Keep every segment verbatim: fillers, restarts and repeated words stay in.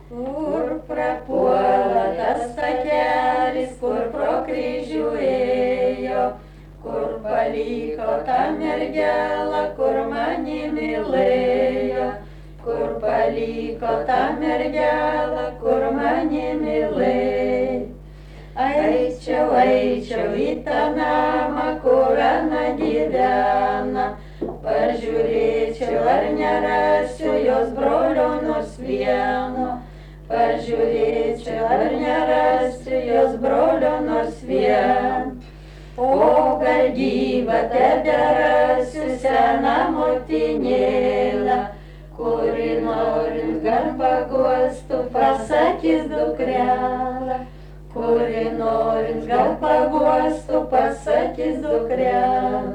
Kur prapuola tas takelis, kur pro kryžių ėjo, kur paliko tą mergelą, kur mane mylėjo, kur paliko tą mergelą, kur mane mylėjo. Eičiau, eičiau į tą namą, kur ana gyvena, pažiūrėčiau, ar nerasiu jos brolio nors vieno. Pažiūrėčiau, ar nerasiu jos brolio nors vieno. O gal gyva teberasiu seną motinėlę, kuri norint gal paguostų, pasakys dukrelę. Kuri norint gal paguostų, pasakys dukrelę.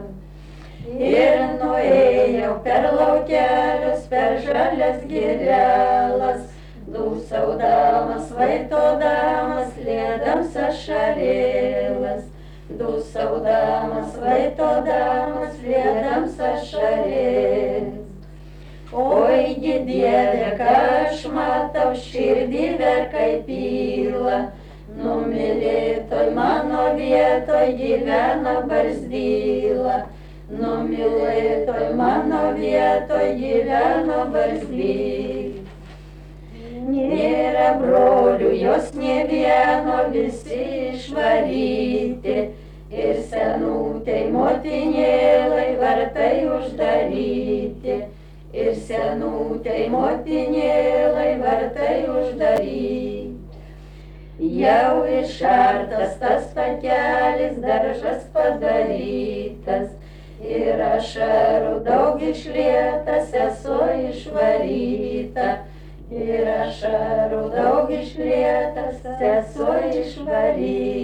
Ir nuėjau per laukelius, per žalias girelas, dūsaudamas, vaitodamas, liedams ašarėlas. Dūsaudamas, vaitodamas, liedams ašarėlas. Oigi Dieve, ką aš matau, širdį verkai pyla, numylėtoj mano vietoj gyvena barzdyla. Numylėtoj mano vietoj gyvena barzdyla. Nėra brolių, jos nė vieno, visi išvaryti, ir senutei motinėlai vartai uždaryti, ir senutei motinėlai vartai uždaryti. Jau išartas tas takelis, daržas padarytas, ir ašarų daug išlietas, esu išvaryta. Ir ašarų daug išlietas, esu išvaryta.